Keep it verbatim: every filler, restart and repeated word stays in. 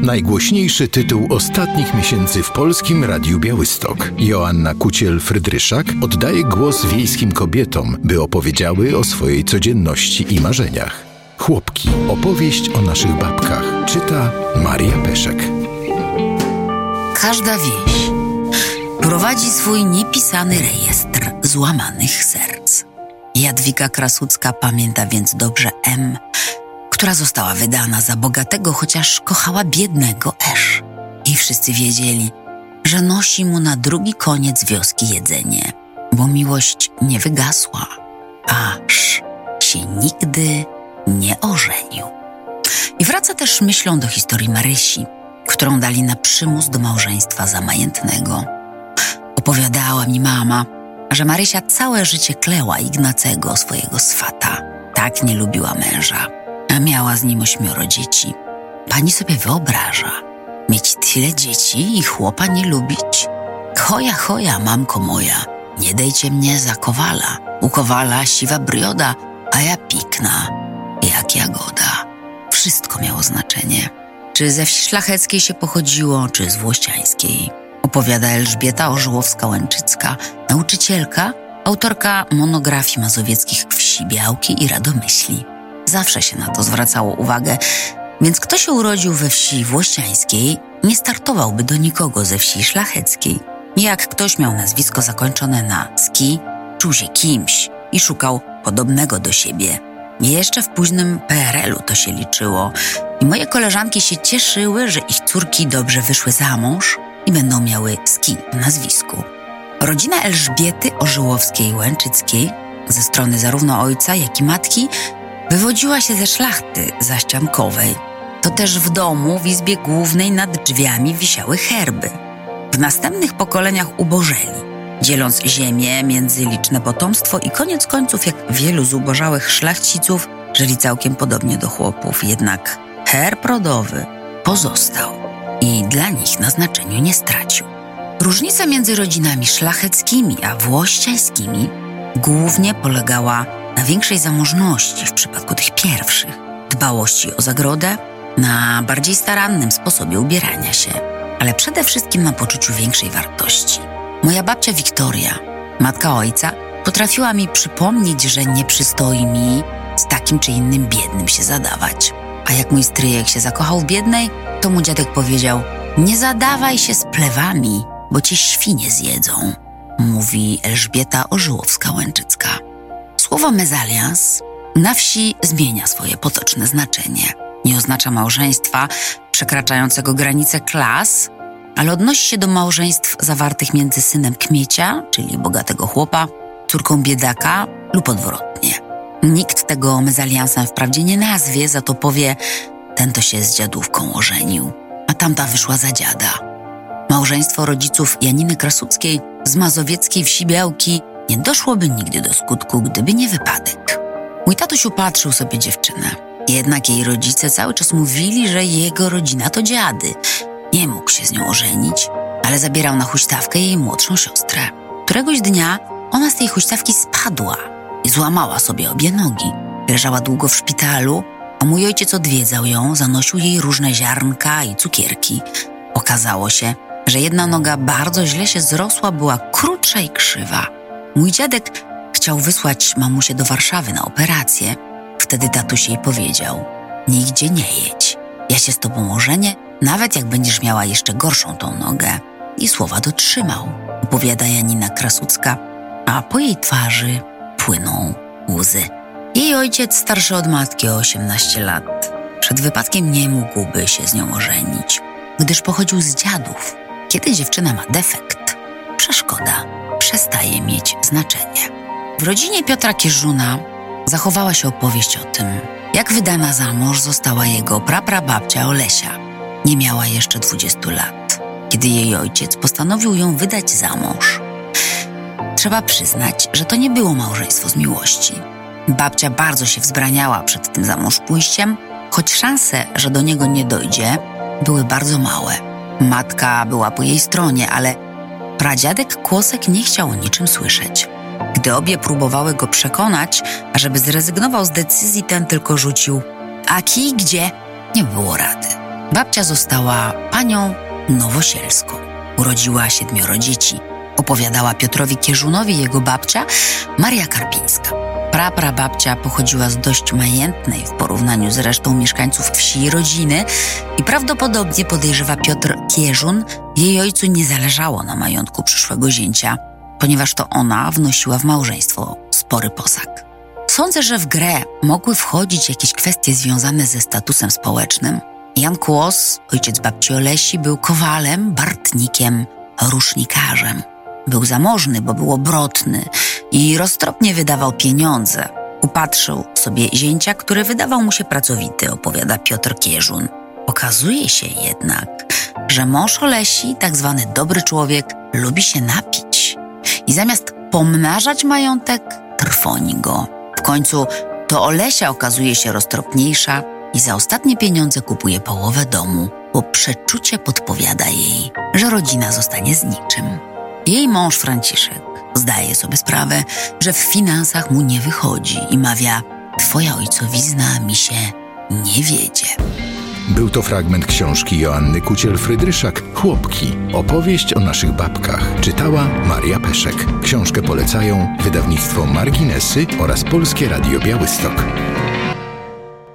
Najgłośniejszy tytuł ostatnich miesięcy w Polskim Radiu Białystok. Joanna Kuciel-Frydryszak oddaje głos wiejskim kobietom, by opowiedziały o swojej codzienności i marzeniach. Chłopki. Opowieść o naszych babkach. Czyta Maria Peszek. Każda wieś prowadzi swój niepisany rejestr złamanych serc. Jadwiga Krasucka pamięta więc dobrze M, która została wydana za bogatego, chociaż kochała biednego Esz. I wszyscy wiedzieli, że nosi mu na drugi koniec wioski jedzenie, bo miłość nie wygasła, aż się nigdy nie ożenił. I wraca też myślą do historii Marysi, którą dali na przymus do małżeństwa zamajętnego. Opowiadała mi mama, że Marysia całe życie kleła Ignacego, swojego swata. Tak nie lubiła męża, a miała z nim ośmioro dzieci. Pani sobie wyobraża, mieć tyle dzieci i chłopa nie lubić? Choja, choja, mamko moja, nie dejcie mnie za kowala. U kowala siwa brioda, a ja pikna, jak jagoda. Wszystko miało znaczenie. Czy ze wsi szlacheckiej się pochodziło, czy z włościańskiej. Opowiada Elżbieta Ożyłowska-Łęczycka, nauczycielka, autorka monografii mazowieckich wsi Białki i Radomyśli. Zawsze się na to zwracało uwagę, więc kto się urodził we wsi włościańskiej, nie startowałby do nikogo ze wsi szlacheckiej. Jak ktoś miał nazwisko zakończone na ski, czuł się kimś i szukał podobnego do siebie. Jeszcze w późnym P R L u to się liczyło i moje koleżanki się cieszyły, że ich córki dobrze wyszły za mąż i będą miały ski w nazwisku. Rodzina Elżbiety Ożyłowskiej-Łęczyckiej ze strony zarówno ojca, jak i matki wywodziła się ze szlachty zaściankowej. To też w domu, w izbie głównej nad drzwiami wisiały herby. W następnych pokoleniach ubożeli, dzieląc ziemię między liczne potomstwo i koniec końców, jak wielu zubożałych szlachciców, żyli całkiem podobnie do chłopów. Jednak herb rodowy pozostał i dla nich na znaczeniu nie stracił. Różnica między rodzinami szlacheckimi a włościańskimi głównie polegała na większej zamożności w przypadku tych pierwszych, dbałości o zagrodę, na bardziej starannym sposobie ubierania się, ale przede wszystkim na poczuciu większej wartości. Moja babcia Wiktoria, matka ojca, potrafiła mi przypomnieć, że nie przystoi mi z takim czy innym biednym się zadawać. A jak mój stryjek się zakochał w biednej, to mu dziadek powiedział: nie zadawaj się z plewami, bo cię świnie zjedzą, mówi Elżbieta Ożyłowska-Łęczycka. Słowo mezalians na wsi zmienia swoje potoczne znaczenie. Nie oznacza małżeństwa przekraczającego granice klas, ale odnosi się do małżeństw zawartych między synem kmiecia, czyli bogatego chłopa, córką biedaka lub odwrotnie. Nikt tego mezaliansem wprawdzie nie nazwie, za to powie: ten to się z dziadówką ożenił, a tamta wyszła za dziada. Małżeństwo rodziców Janiny Krasuckiej z mazowieckiej wsi Białki nie doszłoby nigdy do skutku, gdyby nie wypadek. Mój tatuś upatrzył sobie dziewczynę. Jednak jej rodzice cały czas mówili, że jego rodzina to dziady. Nie mógł się z nią ożenić, ale zabierał na huśtawkę jej młodszą siostrę. Któregoś dnia ona z tej huśtawki spadła i złamała sobie obie nogi. Leżała długo w szpitalu, a mój ojciec odwiedzał ją, zanosił jej różne ziarnka i cukierki. Okazało się, że jedna noga bardzo źle się zrosła, była krótsza i krzywa. Mój dziadek chciał wysłać mamusię do Warszawy na operację. Wtedy tatuś jej powiedział: nigdzie nie jedź, ja się z tobą ożenię, nawet jak będziesz miała jeszcze gorszą tą nogę. I słowa dotrzymał, opowiada Janina Krasucka, a po jej twarzy płyną łzy. Jej ojciec, starszy od matki o osiemnaście lat, przed wypadkiem nie mógłby się z nią ożenić, gdyż pochodził z dziadów. Kiedy dziewczyna ma defekt, przeszkoda przestaje mieć znaczenie. W rodzinie Piotra Kieżuna zachowała się opowieść o tym, jak wydana za mąż została jego praprababcia Olesia. Nie miała jeszcze dwudziestu lat, kiedy jej ojciec postanowił ją wydać za mąż. Trzeba przyznać, że to nie było małżeństwo z miłości. Babcia bardzo się wzbraniała przed tym za mąż pójściem, choć szanse, że do niego nie dojdzie, były bardzo małe. Matka była po jej stronie, ale pradziadek Kłosek nie chciał o niczym słyszeć. Gdy obie próbowały go przekonać, ażeby zrezygnował z decyzji, ten tylko rzucił: a kij gdzie? Nie było rady. Babcia została panią Nowosielską. Urodziła siedmioro dzieci. Opowiadała Piotrowi Kieżunowi jego babcia Maria Karpińska. Praprababcia pochodziła z dość majętnej w porównaniu z resztą mieszkańców wsi rodziny i prawdopodobnie, podejrzewa Piotr Kieżun, jej ojcu nie zależało na majątku przyszłego zięcia, ponieważ to ona wnosiła w małżeństwo spory posag. Sądzę, że w grę mogły wchodzić jakieś kwestie związane ze statusem społecznym. Jan Kłos, ojciec babci Olesi, był kowalem, bartnikiem, rusznikarzem. Był zamożny, bo był obrotny i roztropnie wydawał pieniądze. Upatrzył sobie zięcia, który wydawał mu się pracowity, opowiada Piotr Kieżun. Okazuje się jednak, że mąż Olesi, tak zwany dobry człowiek, lubi się napić i zamiast pomnażać majątek, trwoni go. W końcu to Olesia okazuje się roztropniejsza i za ostatnie pieniądze kupuje połowę domu, bo przeczucie podpowiada jej, że rodzina zostanie z niczym. Jej mąż Franciszek zdaje sobie sprawę, że w finansach mu nie wychodzi i mawia: twoja ojcowizna mi się nie wiedzie. Był to fragment książki Joanny Kuciel-Frydryszak „Chłopki. Opowieść o naszych babkach”. Czytała Maria Peszek. Książkę polecają wydawnictwo Marginesy oraz Polskie Radio Białystok.